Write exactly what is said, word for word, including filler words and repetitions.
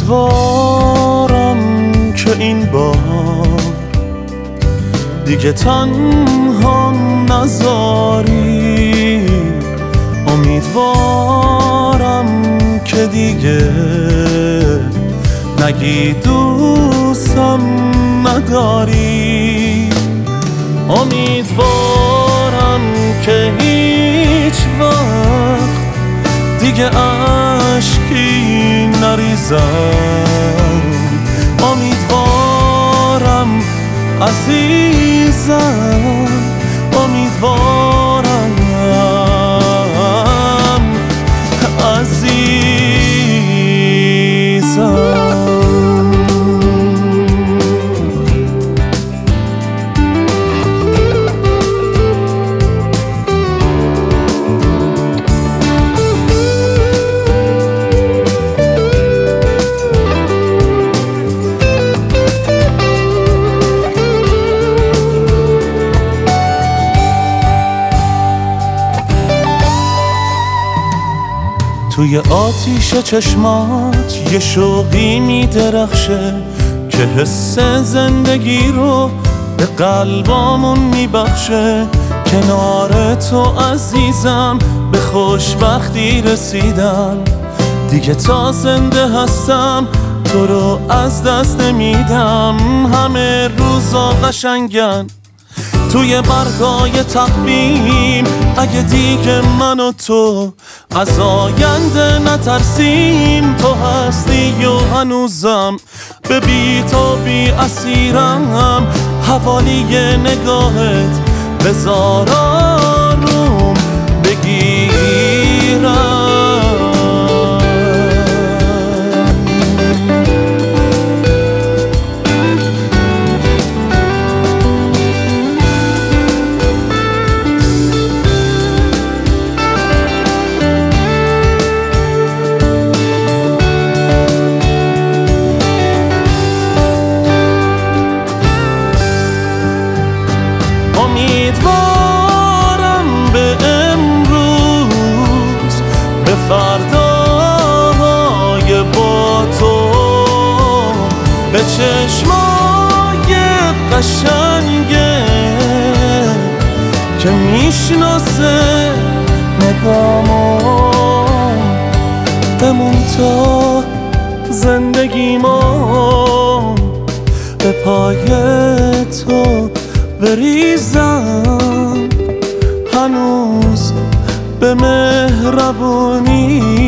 امیدوارم که این بار دیگه تنها نذاری، امیدوارم که دیگه نگی دوستم نداری، امیدوارم که هیچ وقت دیگه عشقی نریزم، امیدوارم عزیزم، امیدوارم عزیزم. توی آتیش چشمات یه شوقی میدرخشه که حس زندگی رو به قلبامون میبخشه، کنار تو عزیزم به خوشبختی رسیدم، دیگه تا زنده هستم تو رو از دست نمیدم، همه روزا قشنگن توی برگای تقویم، اگه دیگه من و تو از آینده نترسیم، تو هستی و هنوزم به بی تو بی اسیرم، حوالی نگاهت بذار آروم بگیرم. امیدوارم به امروز، به فرداهای با تو، به چشمای قشنگه که میشناسه نگامو، بمون تا زندگیمو به پای تو بریزم، هنوز به مهربونی